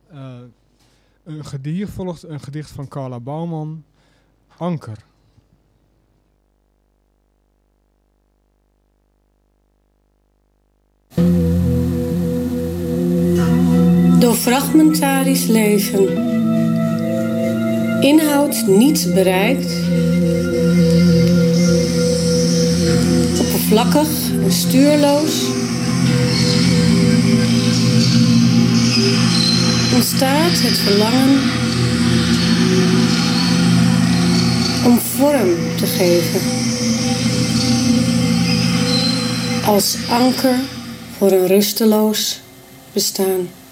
Een gedicht volgt een gedicht van Carla Bouwman, Anker. Door fragmentarisch leven. Inhoud niet bereikt. Oppervlakkig en stuurloos. Ontstaat het verlangen om vorm te geven. Als anker voor een rusteloos bestaan.